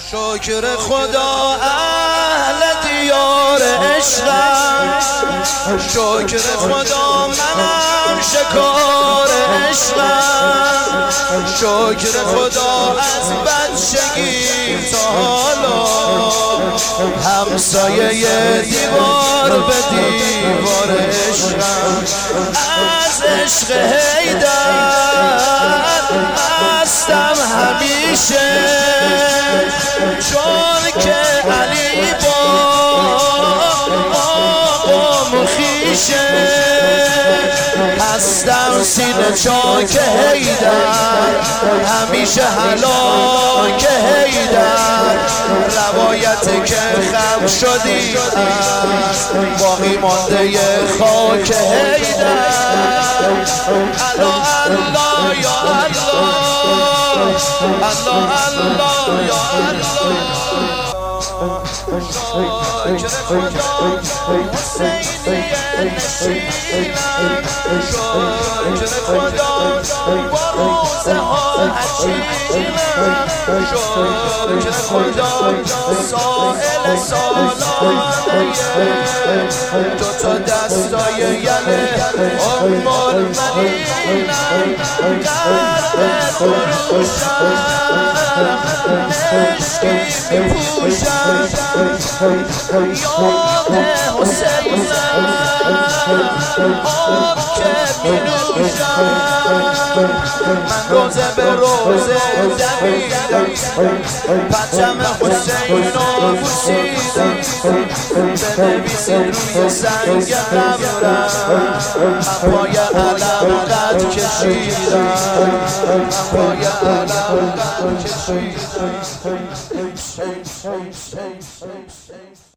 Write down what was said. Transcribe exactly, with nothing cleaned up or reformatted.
شکر خدا اهل دیار عشقم، شکر خدا منم شکار عشقم، شکر خدا از بچگی تا حالا همسایه دیوار به دیوار عشقم. از عشق حیدر مستم همیشه، چون که علی با آقام خویشه. هستم سینه چاک حیدر، همیشه هلاک حیدر. روایت که خم شدی است باقی مانده خاک حیدر. الله الله یا الله، الله الله یا الله. شکر خدا حسینی نشینم، شکر خدا با روزه ها عجیبم، شکر خدا سائل سالانه دو تا دستای یله ام المؤمنینم. قلب فروشم عشقی میپوشم، یاد حسینم آب که مینوشم. من روزه به روزه دویدم، پرچم حسین رو بوسیدم. بنویسید روی سنگ قبرم، من پای علم قد کشیدم، من پای علم قد کشیدم.